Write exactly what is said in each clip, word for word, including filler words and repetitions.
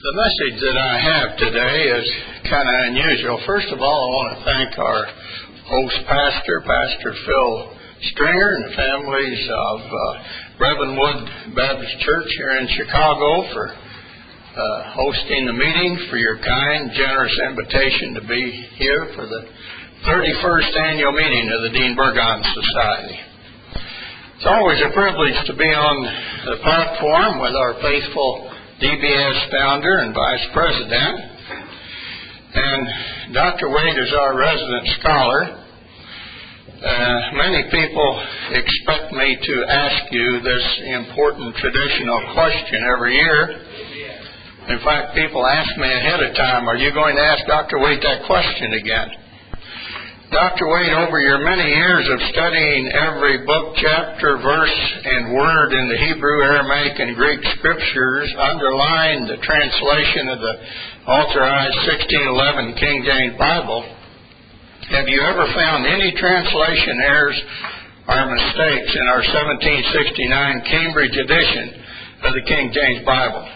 The message that I have today is kind of unusual. First of all, I want to thank our host pastor, Pastor Phil Stringer, and the families of uh, Ravenwood Baptist Church here in Chicago for uh, hosting the meeting, for your kind, generous invitation to be here for the thirty-first annual meeting of the Dean Burgon Society. It's always a privilege to be on the platform with our faithful D B S founder and vice president. And Doctor Wade is our resident scholar. Uh, many people expect me to ask you this important traditional question every year. In fact, people ask me ahead of time, are you going to ask Doctor Wade that question again? Doctor Wade, over your many years of studying every book, chapter, verse, and word in the Hebrew, Aramaic, and Greek scriptures underlying the translation of the authorized sixteen eleven King James Bible, have you ever found any translation errors or mistakes in our seventeen sixty-nine Cambridge edition of the King James Bible?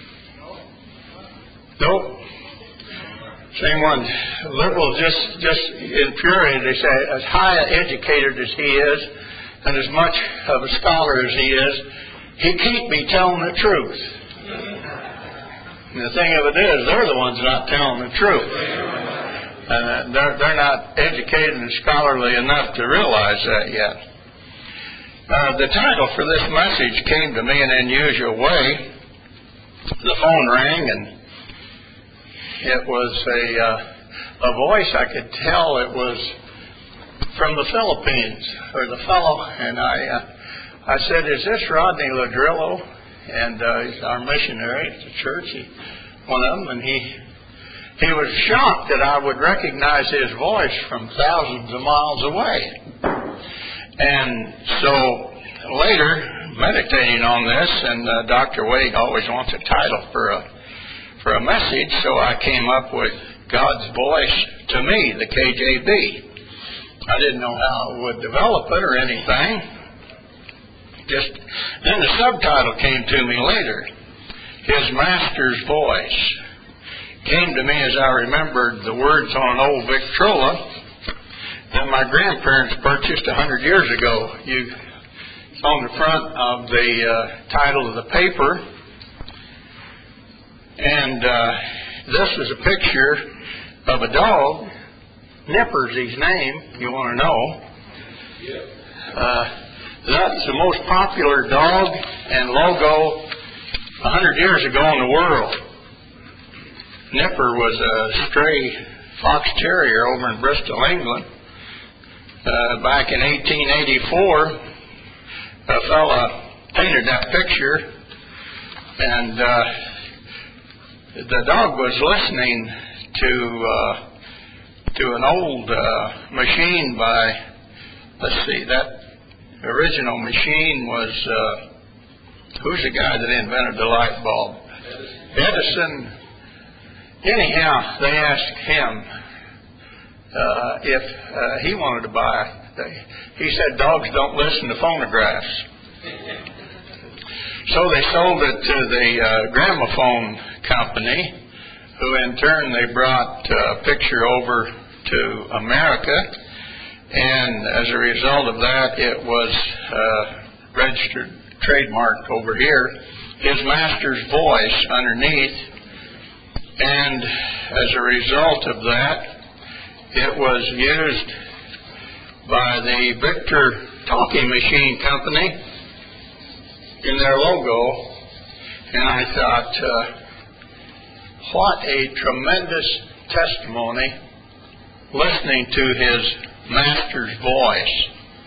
Nope. Same one. Liberals just, just infuriated. They say, as high educated as he is, and as much of a scholar as he is, he can't be telling the truth. And the thing of it is, they're the ones not telling the truth. Uh, they're, they're not educated and scholarly enough to realize that yet. Uh, the title for this message came to me in an unusual way. The phone rang, and it was a uh, a voice. I could tell it was from the Philippines, or the fellow. And I uh, I said, "Is this Rodney Ladrillo?" And uh, he's our missionary at the church. He, one of them, and he he was shocked that I would recognize his voice from thousands of miles away. And so later, meditating on this, and uh, Doctor Wade always wants a title for a for a message, so I came up with God's Voice to Me, the K J B. I didn't know how I would develop it or anything. Just then the subtitle came to me later. His Master's Voice came to me as I remembered the words on an old Victrola that my grandparents purchased a hundred years ago. You, it's on the front of the uh, title of the paper. And uh, this is a picture of a dog. Nipper's his name, if you want to know. Uh, that's the most popular dog and logo a hundred years ago in the world. Nipper was a stray fox terrier over in Bristol, England. Uh, back in eighteen eighty-four, a fella painted that picture, and uh, the dog was listening to uh, to an old uh, machine by, let's see, that original machine was, uh, who's the guy that invented the light bulb? Edison. Anyhow, they asked him uh, if uh, he wanted to buy. They, he said dogs don't listen to phonographs. So they sold it to the uh, gramophone company, who in turn they brought a picture over to America, and as a result of that it was uh, registered, trademarked over here, His Master's Voice underneath, and as a result of that it was used by the Victor Talking Machine Company in their logo, and I thought, uh, what a tremendous testimony listening to His Master's voice.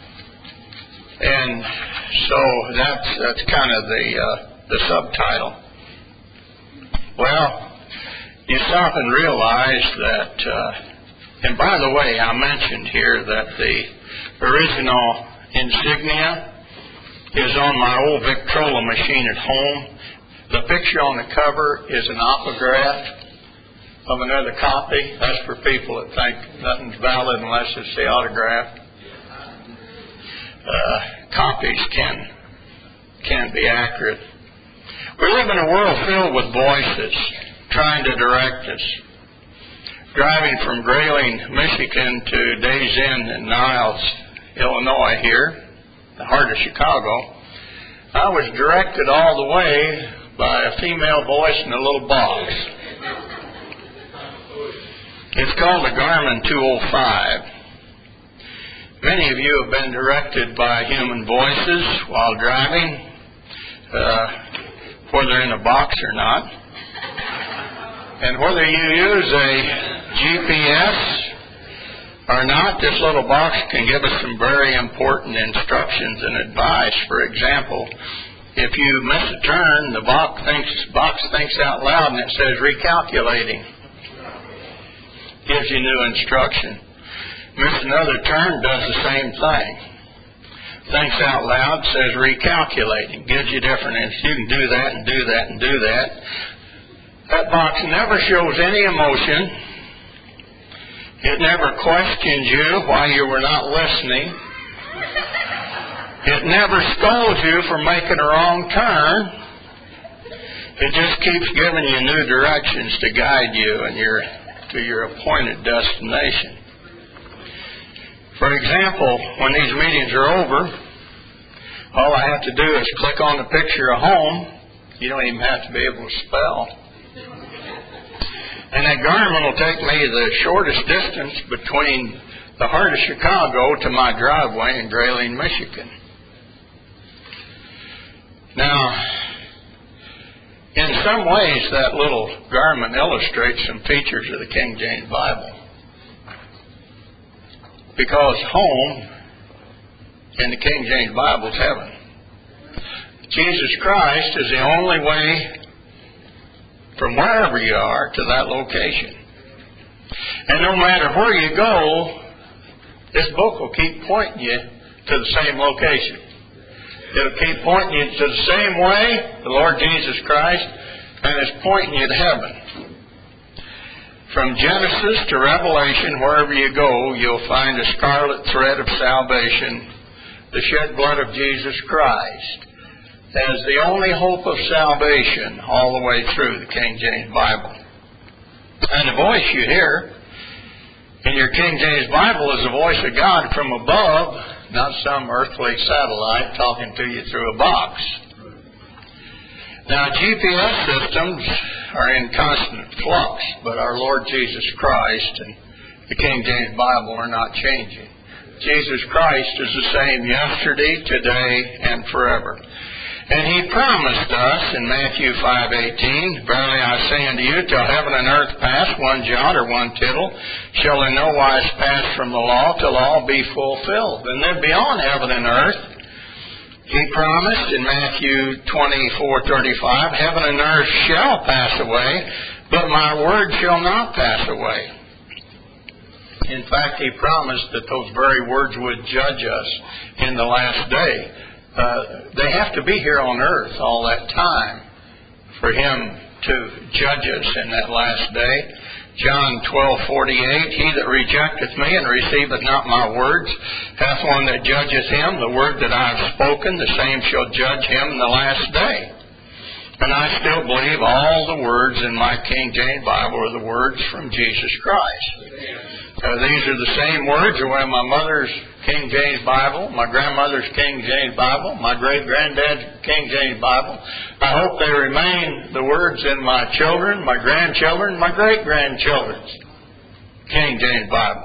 And so that's that's kind of the uh, the subtitle. Well, you stop and realize that, uh, and by the way, I mentioned here that the original insignia is on my old Victrola machine at home. The picture on the cover is an autograph of another copy. That's for people that think nothing's valid unless it's the autograph. Uh, copies can can be accurate. We live in a world filled with voices. trying to direct us. Driving from Grayling, Michigan to Days Inn in Niles, Illinois here, the heart of Chicago, I was directed all the way by a female voice in a little box. It's called a Garmin two oh five. Many of you have been directed by human voices while driving, uh, whether in a box or not. And whether you use a G P S or not, this little box can give us some very important instructions and advice. For example, if you miss a turn, the box thinks, box thinks out loud and it says recalculating. Gives you new instruction. Miss another turn, does the same thing. Thinks out loud, says recalculating. Gives you different instructions. You can do that and do that and do that. That box never shows any emotion. It never questions you why you were not listening. It never scolds you for making a wrong turn. It just keeps giving you new directions to guide you and your to your appointed destination. For example, when these meetings are over, all I have to do is click on the picture of home. You don't even have to be able to spell. And that Garmin will take me the shortest distance between the heart of Chicago to my driveway in Grayling, Michigan. Now, in some ways, that little Garmin illustrates some features of the King James Bible. Because home in the King James Bible is heaven. Jesus Christ is the only way from wherever you are to that location. And no matter where you go, this book will keep pointing you to the same location. It'll keep pointing you to the same way, the Lord Jesus Christ, and it's pointing you to heaven. From Genesis to Revelation, wherever you go, you'll find a scarlet thread of salvation, the shed blood of Jesus Christ, as the only hope of salvation all the way through the King James Bible. And the voice you hear in your King James Bible is the voice of God from above, not some earthly satellite talking to you through a box. Now, G P S systems are in constant flux, but our Lord Jesus Christ and the King James Bible are not changing. Jesus Christ is the same yesterday, today, and forever. And he promised us in Matthew five eighteen, verily I say unto you, till heaven and earth pass, one jot or one tittle shall in no wise pass from the law till all be fulfilled. And then beyond heaven and earth, he promised in Matthew twenty-four thirty-five, heaven and earth shall pass away, but my word shall not pass away. In fact, he promised that those very words would judge us in the last day. Uh, they have to be here on earth all that time for him to judge us in that last day. John twelve forty-eight, he that rejecteth me and receiveth not my words hath one that judgeth him. The word that I have spoken, the same shall judge him in the last day. And I still believe all the words in my King James Bible are the words from Jesus Christ. Uh, these are the same words that were in my mother's King James Bible, my grandmother's King James Bible, my great-granddad's King James Bible. I hope they remain the words in my children, my grandchildren, my great-grandchildren's King James Bible.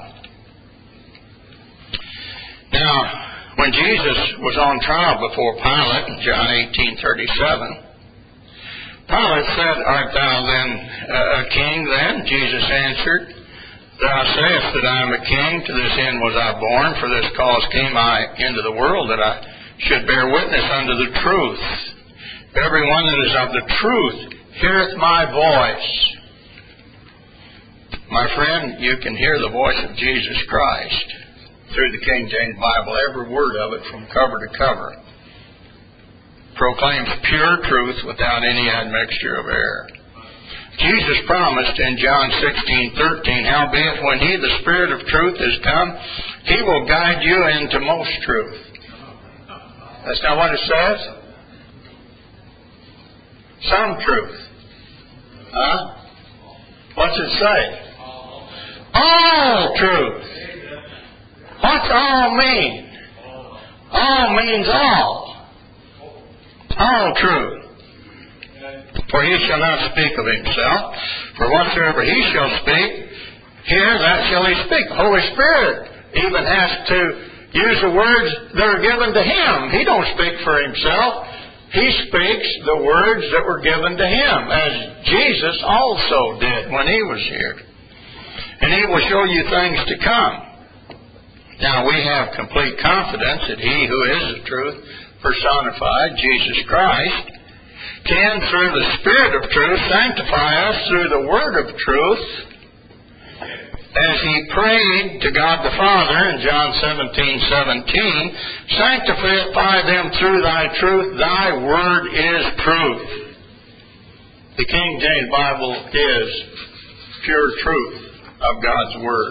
Now, when Jesus was on trial before Pilate in John eighteen thirty-seven, Pilate said, art thou then a king then? Jesus answered, thou sayest that I am a king, to this end was I born, for this cause came I into the world, that I should bear witness unto the truth. Every one that is of the truth heareth my voice. My friend, you can hear the voice of Jesus Christ through the King James Bible, every word of it from cover to cover. Proclaims pure truth without any admixture of error. Jesus promised in John sixteen thirteen, howbeit when he, the Spirit of truth, is come, he will guide you into most truth. That's not what it says? Some truth. Huh? What's it say? All truth. What's all mean? All means all. All truth. For he shall not speak of himself, for whatsoever he shall speak, here that shall he speak. The Holy Spirit even has to use the words that are given to him. He don't speak for himself. He speaks the words that were given to him, as Jesus also did when he was here. And he will show you things to come. Now, we have complete confidence that he who is the truth, personified, Jesus Christ, can, through the Spirit of truth, sanctify us through the Word of truth, as he prayed to God the Father in John seventeen seventeen, sanctify them through thy truth, thy word is truth. The King James Bible is pure truth of God's Word.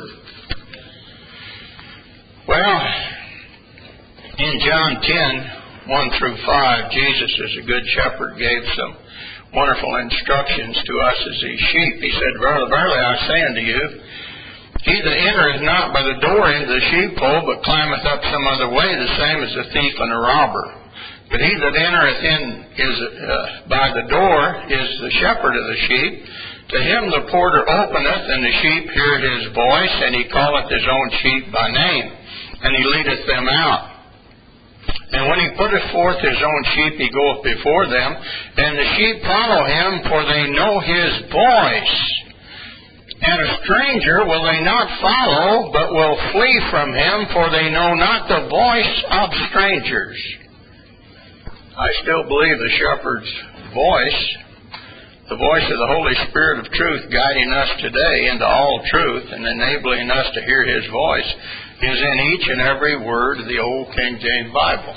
Well, in John ten, one through five, Jesus, as a good shepherd, gave some wonderful instructions to us as his sheep. He said, Verily, verily, I say unto you, he that entereth not by the door into the sheepfold, but climbeth up some other way, the same is a thief and a robber. But he that entereth in is uh, by the door is the shepherd of the sheep. To him the porter openeth, and the sheep hear his voice, and he calleth his own sheep by name, and he leadeth them out. And when he putteth forth his own sheep, he goeth before them, and the sheep follow him, for they know his voice. And a stranger will they not follow, but will flee from him, for they know not the voice of strangers. I still believe the shepherd's voice, the voice of the Holy Spirit of truth guiding us today into all truth and enabling us to hear his voice, is in each and every word of the old King James Bible.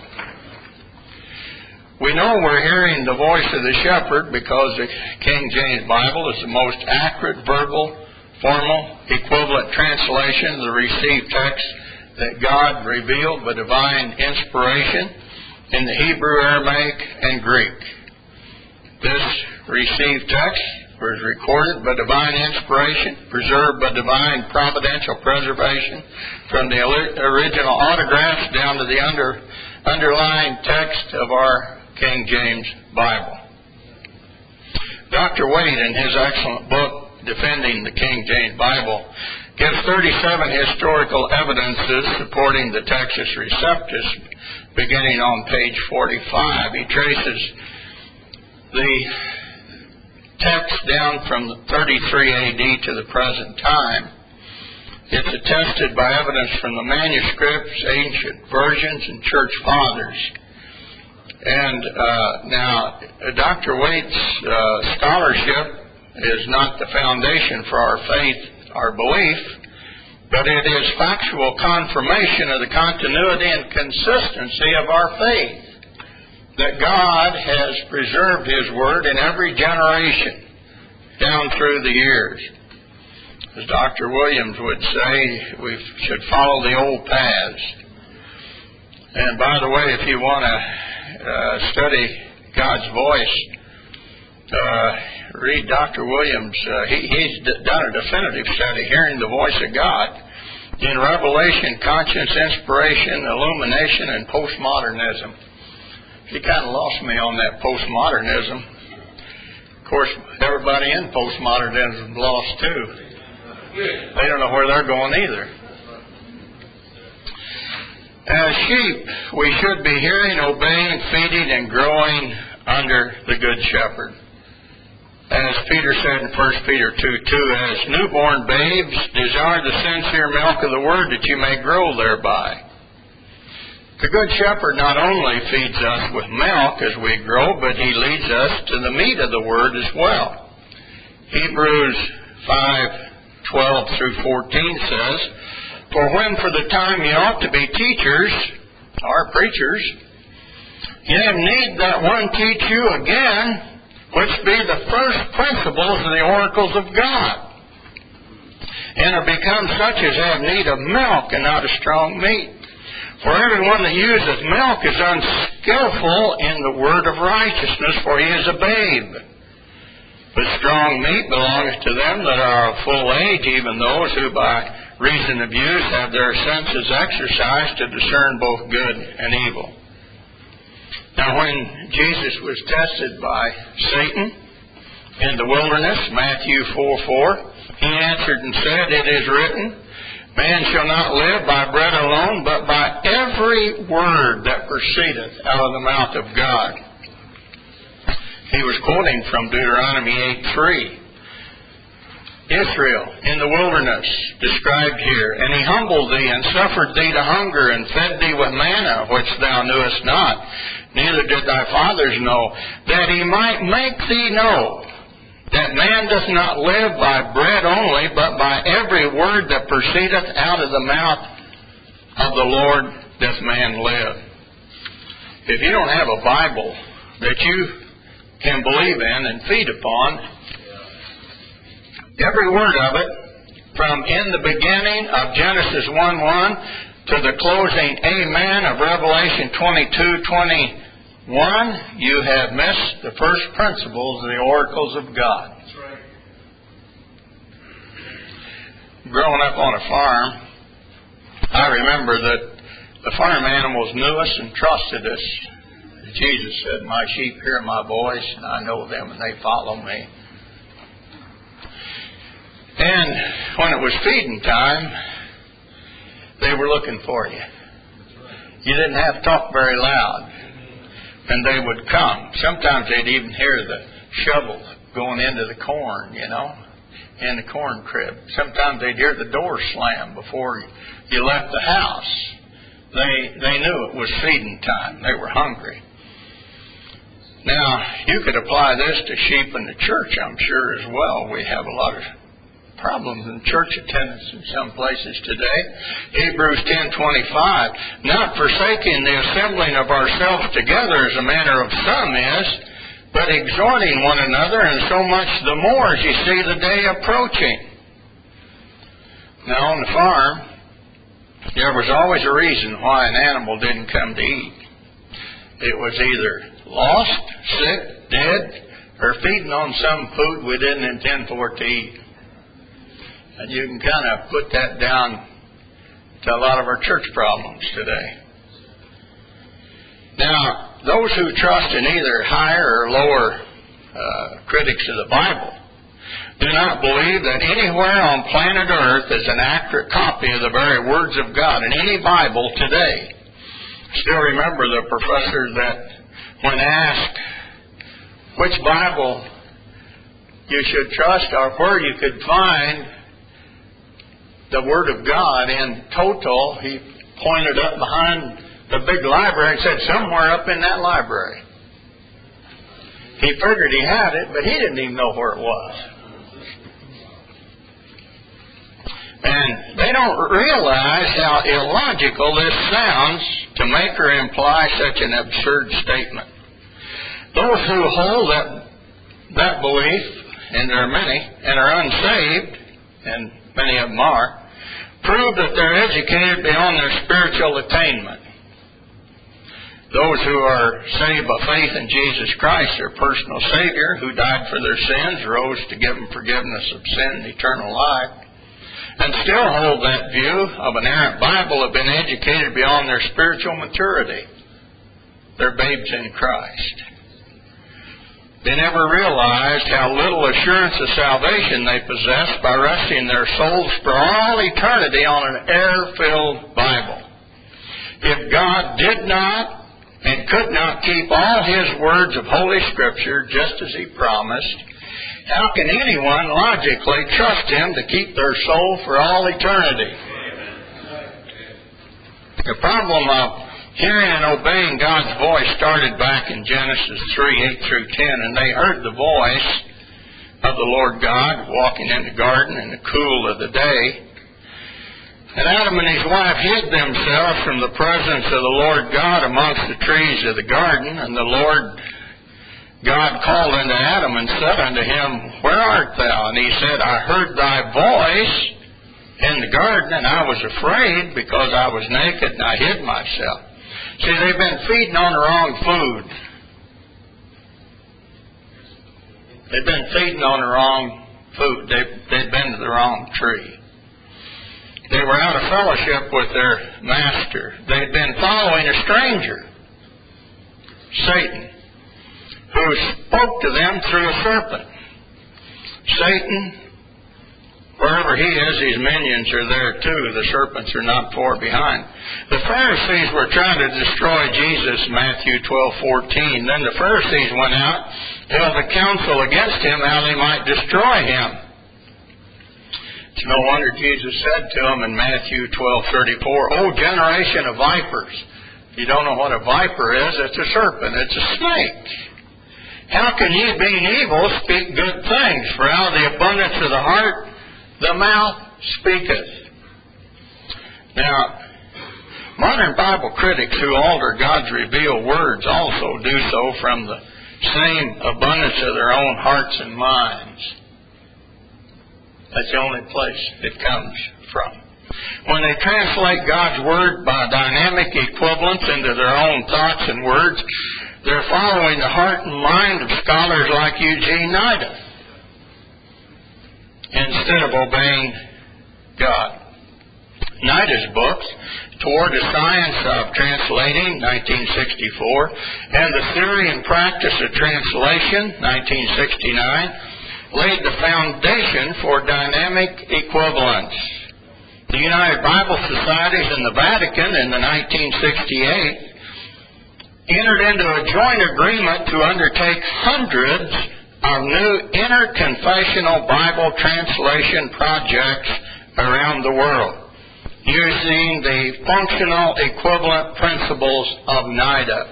We know we're hearing the voice of the shepherd because the King James Bible is the most accurate, verbal, formal, equivalent translation of the received text that God revealed by divine inspiration in the Hebrew, Aramaic, and Greek. This received text was recorded by divine inspiration, preserved by divine providential preservation from the original autographs down to the under, underlying text of our King James Bible. Doctor Wade, in his excellent book, Defending the King James Bible, gives thirty-seven historical evidences supporting the Textus Receptus, beginning on page forty-five. He traces the text down from thirty-three A D to the present time. It's attested by evidence from the manuscripts, ancient versions, and church fathers. And uh, now, Doctor Waite's uh, scholarship is not the foundation for our faith, our belief, but it is factual confirmation of the continuity and consistency of our faith, that God has preserved his word in every generation down through the years. As Doctor Williams would say, we should follow the old paths. And by the way, if you want to uh, study God's voice, uh, read Doctor Williams. Uh, he, he's d- done a definitive study, Hearing the Voice of God, in Revelation, Conscience, Inspiration, Illumination, and Postmodernism. He kind of lost me on that postmodernism. Of course, everybody in postmodernism lost too. They don't know where they're going either. As sheep, we should be hearing, obeying, feeding, and growing under the Good Shepherd. As Peter said in First Peter two two, as newborn babes, desire the sincere milk of the Word that you may grow thereby. The Good Shepherd not only feeds us with milk as we grow, but he leads us to the meat of the Word as well. Hebrews five twelve through fourteen says, For when for the time ye ought to be teachers, or preachers, ye have need that one teach you again, which be the first principles of the oracles of God, and are become such as have need of milk and not of strong meat. For everyone that useth milk is unskillful in the word of righteousness, for he is a babe. But strong meat belongeth to them that are of full age, even those who by reason of use have their senses exercised to discern both good and evil. Now when Jesus was tested by Satan in the wilderness, Matthew four four, he answered and said, It is written, Man shall not live by bread alone, but by every word that proceedeth out of the mouth of God. He was quoting from Deuteronomy eight three. Israel in the wilderness, described here, and he humbled thee and suffered thee to hunger and fed thee with manna, which thou knewest not, neither did thy fathers know, that he might make thee know that man doth not live by bread only, but by every word that proceedeth out of the mouth of the Lord doth man live. If you don't have a Bible that you can believe in and feed upon, every word of it, from in the beginning of Genesis one one to the closing amen of Revelation twenty-two twenty-one, you have missed the first principles of the oracles of God. That's right. Growing up on a farm, I remember that the farm animals knew us and trusted us. Jesus said, My sheep hear my voice, and I know them, and they follow me. And when it was feeding time, they were looking for you. You didn't have to talk very loud, and they would come. Sometimes they'd even hear the shovel going into the corn, you know, in the corn crib. Sometimes they'd hear the door slam before you left the house. They they knew it was feeding time. They were hungry. Now, you could apply this to sheep in the church, I'm sure, as well. We have a lot of problems in church attendance in some places today. Hebrews ten twenty-five, not forsaking the assembling of ourselves together as a manner of some is, but exhorting one another, and so much the more as you see the day approaching. Now on the farm, there was always a reason why an animal didn't come to eat. It was either lost, sick, dead, or feeding on some food we didn't intend for it to eat. And you can kind of put that down to a lot of our church problems today. Now, those who trust in either higher or lower uh, critics of the Bible do not believe that anywhere on planet Earth is an accurate copy of the very words of God in any Bible today. Still remember the professor that when asked which Bible you should trust or where you could find the Word of God in total, he pointed up behind the big library and said, somewhere up in that library. He figured he had it, but he didn't even know where it was. And they don't realize how illogical this sounds to make or imply such an absurd statement. Those who hold that, that belief, and there are many, and are unsaved, and many of them are, prove that they're educated beyond their spiritual attainment. Those who are saved by faith in Jesus Christ, their personal Savior, who died for their sins, rose to give them forgiveness of sin and eternal life, and still hold that view of an errant Bible, have been educated beyond their spiritual maturity. They're babes in Christ. They never realized how little assurance of salvation they possess by resting their souls for all eternity on an error-filled Bible. If God did not and could not keep all His words of Holy Scripture just as He promised, how can anyone logically trust Him to keep their soul for all eternity? The problem of hearing and obeying God's voice started back in Genesis three, eight through ten, and they heard the voice of the Lord God walking in the garden in the cool of the day. And Adam and his wife hid themselves from the presence of the Lord God amongst the trees of the garden, and the Lord God called unto Adam and said unto him, Where art thou? And he said, I heard thy voice in the garden, and I was afraid because I was naked, and I hid myself. See, they've been feeding on the wrong food. They'd been feeding on the wrong food. They, they'd been to the wrong tree. They were out of fellowship with their master. They'd been following a stranger, Satan, who spoke to them through a serpent. Satan, wherever he is, his minions are there too. The serpents are not far behind. The Pharisees were trying to destroy Jesus, Matthew twelve fourteen. Then the Pharisees went out, held a council against him, how they might destroy him. It's no wonder Jesus said to them in Matthew twelve thirty-four, "O generation of vipers." If you don't know what a viper is, it's a serpent. It's a snake. "How can ye, being evil, speak good things? For out of the abundance of the heart, the mouth speaketh." Now, modern Bible critics who alter God's revealed words also do so from the same abundance of their own hearts and minds. That's the only place it comes from. When they translate God's Word by dynamic equivalence into their own thoughts and words, they're following the heart and mind of scholars like Eugene Nida instead of obeying God. Nida's books, Toward the Science of Translating, nineteen sixty-four, and The Theory and Practice of Translation, nineteen sixty-nine, laid the foundation for dynamic equivalence. The United Bible Societies and the Vatican in the nineteen sixty-eight entered into a joint agreement to undertake hundreds of new interconfessional Bible translation projects around the world, using the functional equivalent principles of Nida.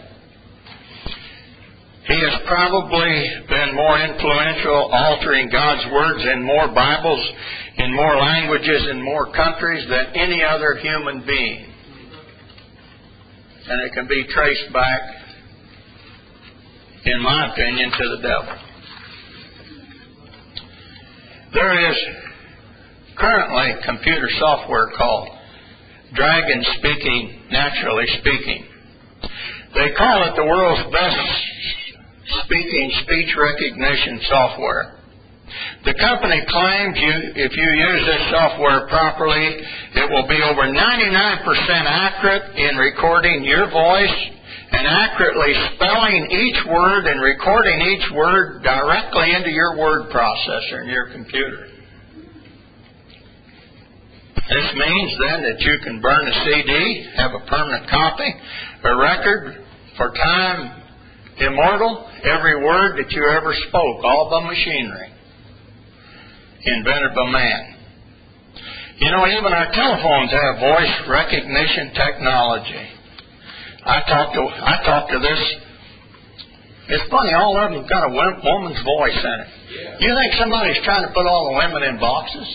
He has probably been more influential, altering God's words in more Bibles, in more languages, in more countries than any other human being. And it can be traced back, in my opinion, to the devil. There is currently computer software called Dragon Speaking, Naturally Speaking. They call it the world's best speaking speech recognition software. The company claims you, if you use this software properly, it will be over ninety-nine percent accurate in recording your voice and accurately spelling each word and recording each word directly into your word processor in your computer. This means then that you can burn a C D, have a permanent copy, a record for time immortal, every word that you ever spoke, all by machinery, invented by man. You know, even our telephones have voice recognition technology. I talked to I talked to this. It's funny, all of them got a woman's voice in it. You think somebody's trying to put all the women in boxes?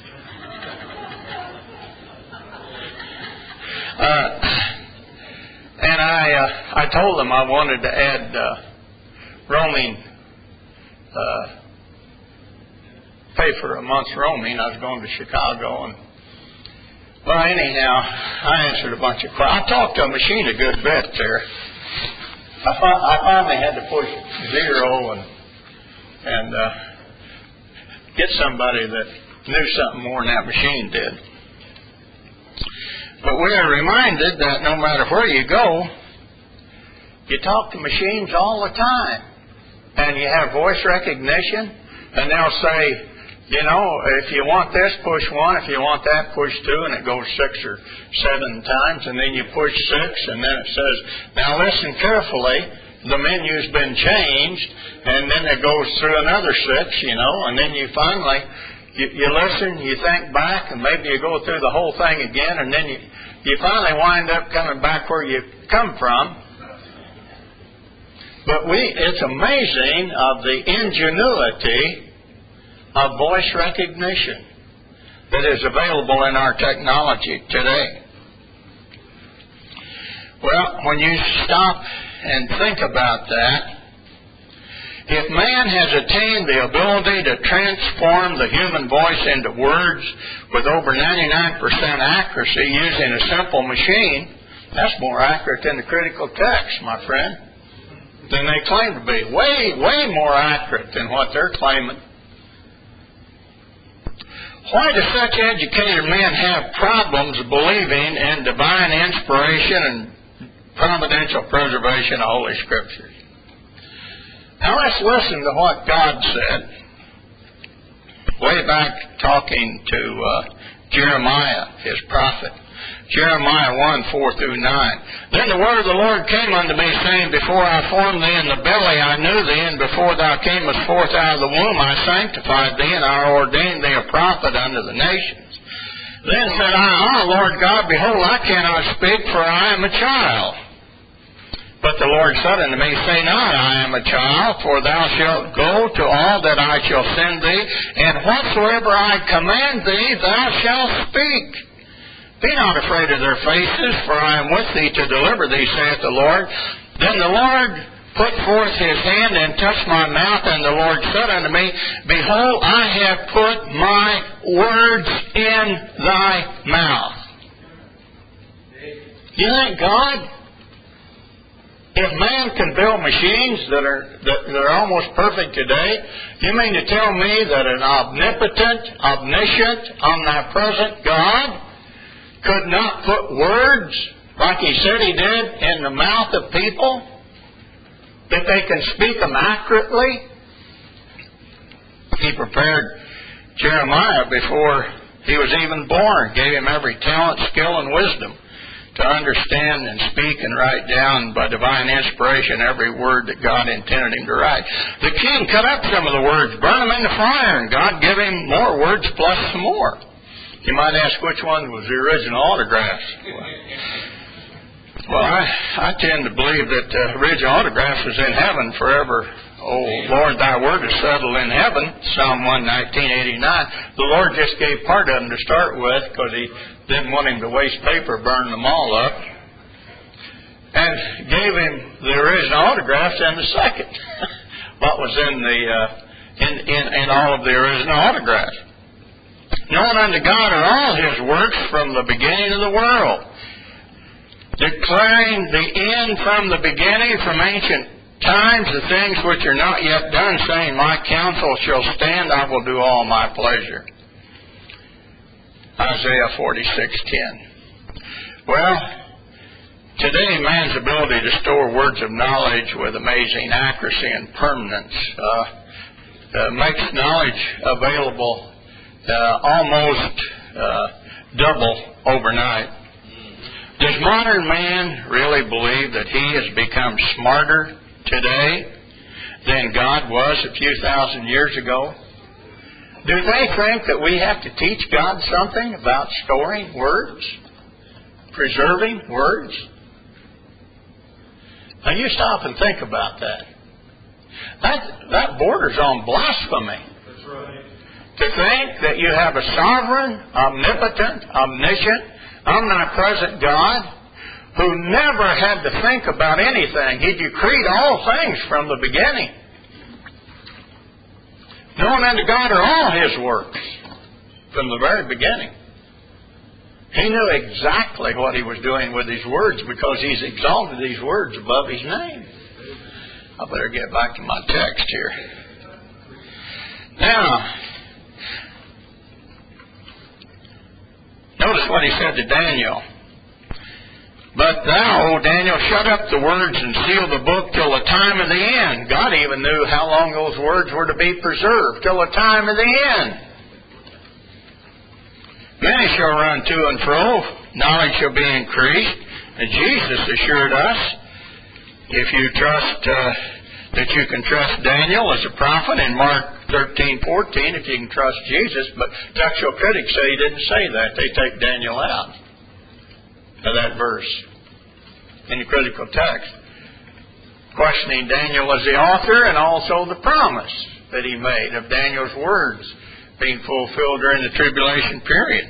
Uh, and I uh, I told them I wanted to add uh, roaming, uh, pay for a month's roaming. I was going to Chicago, and well, anyhow, I answered a bunch of questions. I talked to a machine a good bit there. I, fi- I finally had to push zero and and uh, get somebody that knew something more than that machine did. But we are reminded that no matter where you go, you talk to machines all the time. And you have voice recognition, and they'll say, you know, if you want this, push one. If you want that, push two. And it goes six or seven times. And then you push six, and then it says, now listen carefully. The menu's been changed. And then it goes through another six, you know. And then you finally, you, you listen, you think back, and maybe you go through the whole thing again. And then you, you finally wind up coming back where you come from. But we, it's amazing of the ingenuity of voice recognition that is available in our technology today. Well, when you stop and think about that, if man has attained the ability to transform the human voice into words with over ninety-nine percent accuracy using a simple machine, that's more accurate than the critical text, my friend. than they claim to be. Way, way more accurate than what they're claiming. Why do such educated men have problems believing in divine inspiration and providential preservation of Holy Scriptures? Now let's listen to what God said. Way back talking to uh, Jeremiah, his prophet. Jeremiah one, four through nine. Then the word of the Lord came unto me, saying, Before I formed thee in the belly, I knew thee, and before thou camest forth out of the womb, I sanctified thee, and I ordained thee a prophet unto the nations. Then said I, Ah, Lord God, behold, I cannot speak, for I am a child. But the Lord said unto me, Say not, I am a child, for thou shalt go to all that I shall send thee, and whatsoever I command thee, thou shalt speak. Be not afraid of their faces, for I am with thee to deliver thee, saith the Lord. Then the Lord put forth his hand and touched my mouth, and the Lord said unto me, Behold, I have put my words in thy mouth. You think God, if man can build machines that are that, that are almost perfect today, you mean to tell me that an omnipotent, omniscient, omnipresent God could not put words, like he said he did, in the mouth of people, that they can speak them accurately? He prepared Jeremiah before he was even born, gave him every talent, skill, and wisdom to understand and speak and write down by divine inspiration every word that God intended him to write. The king cut up some of the words, burned them in the fire, and God gave him more words plus some more. You might ask which one was the original autographs. Well, I, I tend to believe that the original autographs was in heaven forever. Oh, Lord, thy word is settled in heaven, Psalm one nineteen eighty-nine. The Lord just gave part of them to start with because he didn't want him to waste paper, burn them all up. And gave him the original autographs in the second. What was in the uh, in, in, in all of the original autographs. Known unto God are all his works from the beginning of the world, declaring the end from the beginning, from ancient times, the things which are not yet done, saying, My counsel shall stand, I will do all my pleasure. Isaiah forty-six ten. Well, today man's ability to store words of knowledge with amazing accuracy and permanence uh, uh, makes knowledge available Uh, almost uh, double overnight. Does modern man really believe that he has become smarter today than God was a few thousand years ago? Do they think that we have to teach God something about storing words, preserving words? Now you stop and think about that. That, that borders on blasphemy. That's right. To think that you have a sovereign, omnipotent, omniscient, omnipresent God who never had to think about anything. He decreed all things from the beginning. Known unto God are all his works from the very beginning. He knew exactly what he was doing with his words because he's exalted these words above his name. I better get back to my text here. Now, notice what he said to Daniel. But thou, O Daniel, shut up the words and seal the book till the time of the end. God even knew how long those words were to be preserved, till the time of the end. Many shall run to and fro, knowledge shall be increased. And Jesus assured us, if you trust, uh, that you can trust Daniel as a prophet in Mark thirteen fourteen, if you can trust Jesus. But textual critics say he didn't say that. They take Daniel out of that verse in the critical text, questioning Daniel as the author and also the promise that he made of Daniel's words being fulfilled during the tribulation period.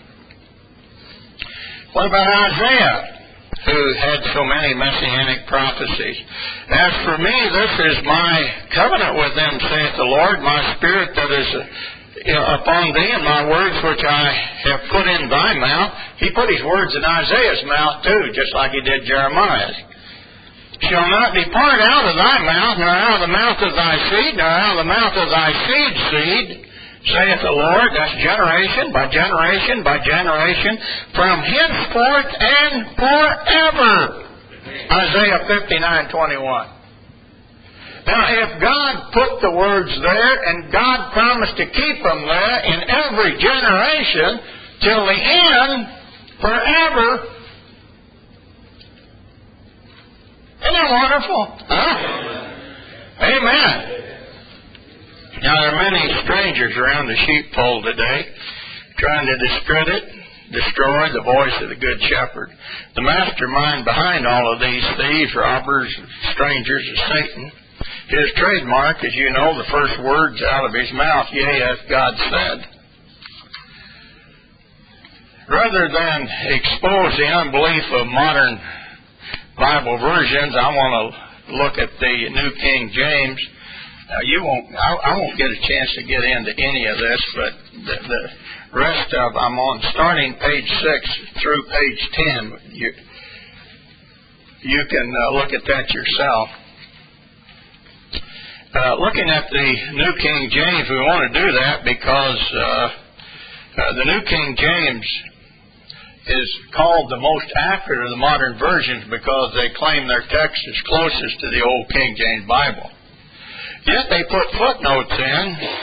What about Isaiah, who had so many messianic prophecies? As for me, this is my covenant with them, saith the Lord, my spirit that is upon thee, and my words which I have put in thy mouth. He put his words in Isaiah's mouth too, just like he did Jeremiah's. shall not depart out of thy mouth, nor out of the mouth of thy seed, nor out of the mouth of thy seed's seed, saith the Lord. That's generation by generation by generation, from henceforth and forever. Isaiah fifty-nine twenty-one. Now, if God put the words there, and God promised to keep them there in every generation till the end, forever, isn't that wonderful? Huh? Amen. Now, there are many strangers around the sheepfold today trying to discredit, destroy the voice of the Good Shepherd. The mastermind behind all of these thieves, robbers, strangers is Satan. His trademark, as you know, the first words out of his mouth, yea, as God said. Rather than expose the unbelief of modern Bible versions, I want to look at the New King James. Now, you won't. I, I won't get a chance to get into any of this, but the, the rest of I'm on starting page six through page ten. You you can uh, look at that yourself. Uh, looking at the New King James, we want to do that because uh, uh, the New King James is called the most accurate of the modern versions because they claim their text is closest to the old King James Bible. Yet they put footnotes in,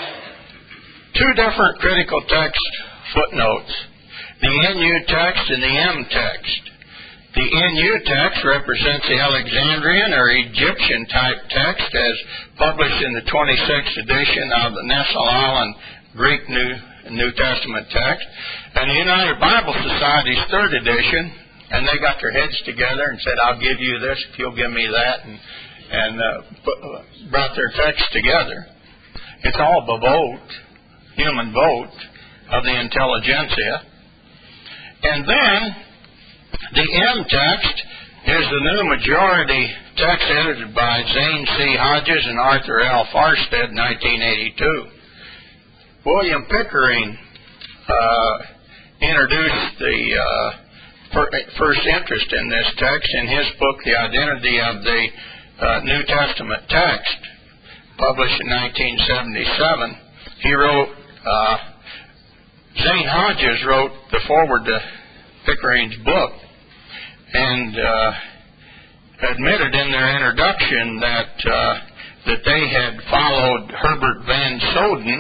two different critical text footnotes, the N U text and the M text. The N U text represents the Alexandrian or Egyptian type text as published in the twenty-sixth edition of the Nassau Island Greek New, New Testament text, and the United Bible Society's third edition, and they got their heads together and said, I'll give you this if you'll give me that, and, and uh, put, uh, brought their text together. It's all the vote, human vote of the intelligentsia. And then the M text is the New Majority text edited by Zane C. Hodges and Arthur L. Farstead in nineteen eighty-two. William Pickering uh, introduced the uh, per- first interest in this text in his book, The Identity of the uh, New Testament Text, published in nineteen seventy-seven. He wrote, uh, Zane Hodges wrote the foreword to Pickering's book, and uh, admitted in their introduction that uh, that they had followed Herbert Van Soden,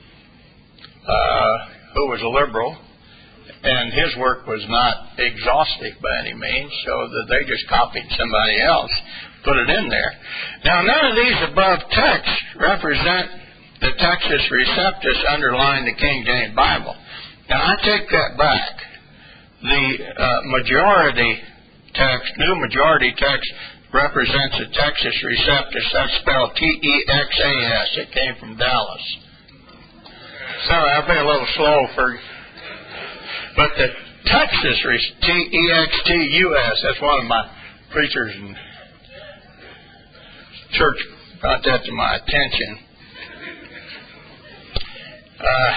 uh, who was a liberal, and his work was not exhaustive by any means, so that they just copied somebody else, put it in there. Now, none of these above texts represent the Textus Receptus underlying the King James Bible. Now, I take that back. The uh, majority text, New Majority text, represents a Textus Receptus. That's spelled T E X A S. It came from Dallas. Sorry, I've been a little slow for... But the Textus, T E X T U S, that's one of my preachers in church brought that to my attention. Uh...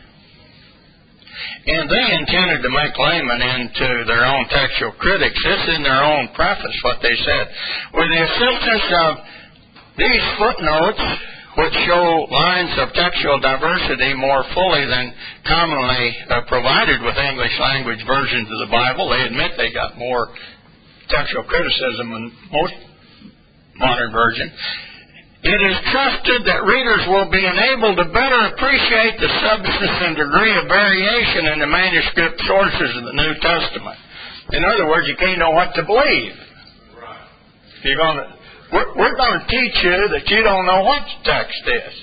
And they intended to make laymen into their own textual critics. This in their own preface, what they said. With the assistance of these footnotes, which show lines of textual diversity more fully than commonly uh, provided with English language versions of the Bible, they admit they got more textual criticism than most modern versions. It is trusted that readers will be enabled to better appreciate the substance and degree of variation in the manuscript sources of the New Testament. In other words, you can't know what to believe. Right. You're going to, we're, we're going to teach you that you don't know what the text is.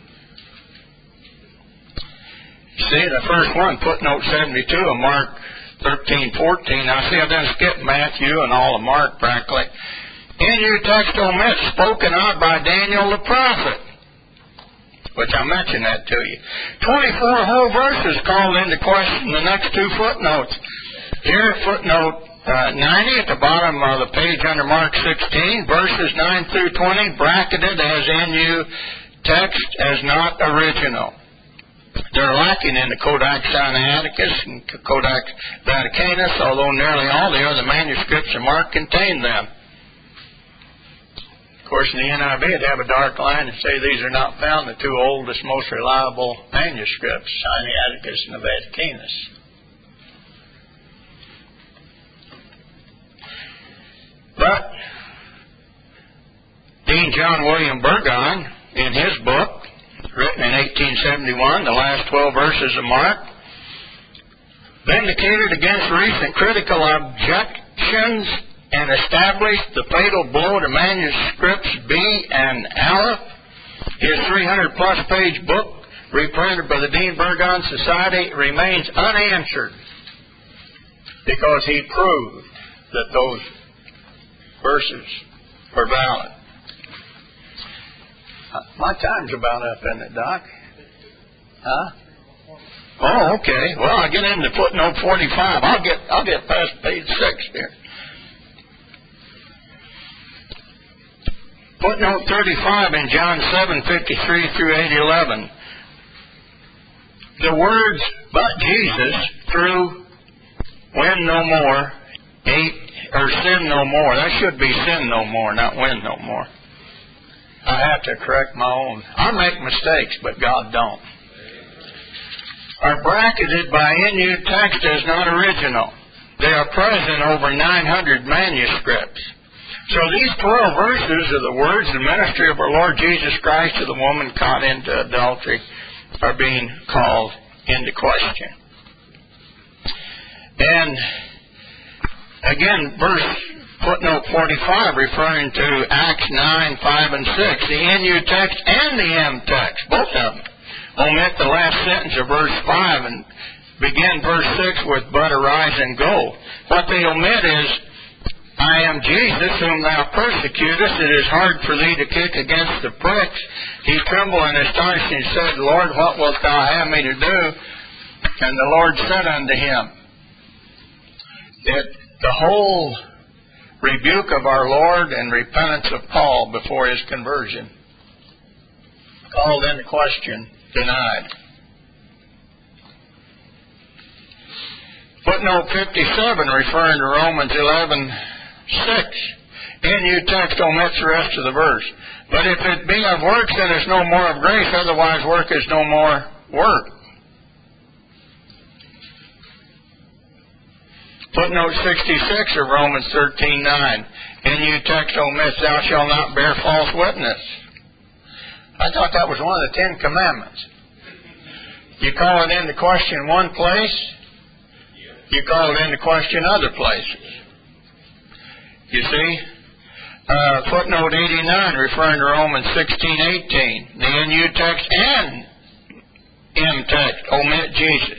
See, the first one, footnote seventy-two of Mark thirteen fourteen. Now, see, I done skipped Matthew and all of Mark practically. In your text omits spoken of by Daniel the prophet, which I mentioned that to you. twenty-four whole verses called into question the next two footnotes. Here, footnote uh, ninety at the bottom of the page under Mark sixteen, verses nine through twenty, bracketed as N U text as not original. They're lacking in the Codex Sinaiticus and Codex Vaticanus, although nearly all the other manuscripts of Mark contain them. Of course, in the N I V, it'd have a dark line and say these are not found, the two oldest, most reliable manuscripts, Sinaiticus and the Vaticanus. But Dean John William Burgon, in his book, written in eighteen seventy-one, The Last Twelve Verses of Mark, vindicated against recent critical objections and established the fatal blow to manuscripts B and Aleph. His three hundred plus page book, reprinted by the Dean Burgon Society, remains unanswered because he proved that those verses were valid. Uh, my time's about up, isn't it, Doc? Huh? Oh, okay. Well, I get into footnote forty-five. I'll get I'll get past page six here. Footnote thirty-five in John seven fifty-three through eight eleven. The words "but Jesus" through "win no more," eight or sin no more. That should be sin no more, not win no more. I have to correct my own. I make mistakes, but God don't. Are bracketed by N U text as not original. They are present over nine hundred manuscripts. So these twelve verses are the words the ministry of our Lord Jesus Christ to the woman caught into adultery are being called into question. And again, verse footnote forty-five referring to Acts nine, five, and six. The N U text and the M text, both of them, omit the last sentence of verse five and begin verse six with "but arise and go." What they omit is, "I am Jesus whom thou persecutest. It is hard for thee to kick against the pricks." He trembled and astonished and said, "Lord, what wilt thou have me to do?" And the Lord said unto him, that the whole rebuke of our Lord and repentance of Paul before his conversion, called into question, denied. Footnote fifty-seven, referring to Romans eleven six. N U text omits the rest of the verse. "But if it be of works, then is no more of grace, otherwise work is no more work." Footnote sixty-six of Romans thirteen nine. N U text omits, "Thou shalt not bear false witness." I thought that was one of the Ten Commandments. You call it into question one place, you call it into question other places. You see? Uh, footnote eighty-nine, referring to Romans sixteen eighteen. The N U text and M text omit Jesus.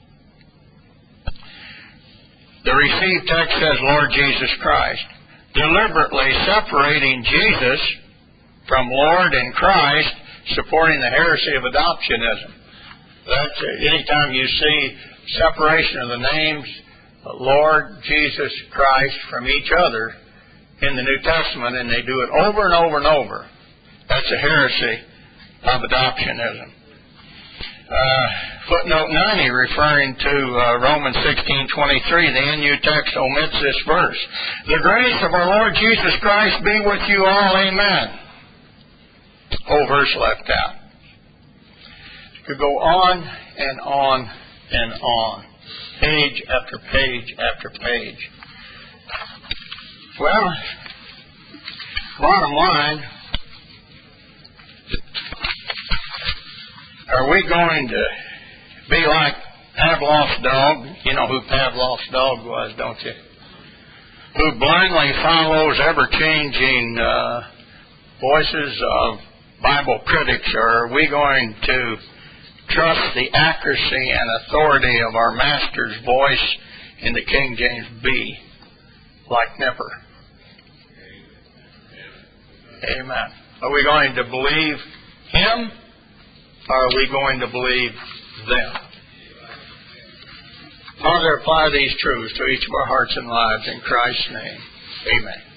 The received text says Lord Jesus Christ, deliberately separating Jesus from Lord and Christ, supporting the heresy of adoptionism. That's uh, anytime you see separation of the names Lord Jesus Christ from each other in the New Testament, and they do it over and over and over, that's a heresy of adoptionism. Uh, footnote ninety, referring to uh, Romans sixteen twenty-three, the N U text omits this verse. "The grace of our Lord Jesus Christ be with you all, amen." Whole verse left out. Could go on and on and on, page after page after page. Well, bottom line, are we going to be like Pavlov's dog? You know who Pavlov's dog was, don't you? Who blindly follows ever-changing uh, voices of Bible critics, or are we going to trust the accuracy and authority of our Master's voice in the King James B, like Nipper? Amen. Are we going to believe him, or are we going to believe them? Father, apply these truths to each of our hearts and lives in Christ's name. Amen.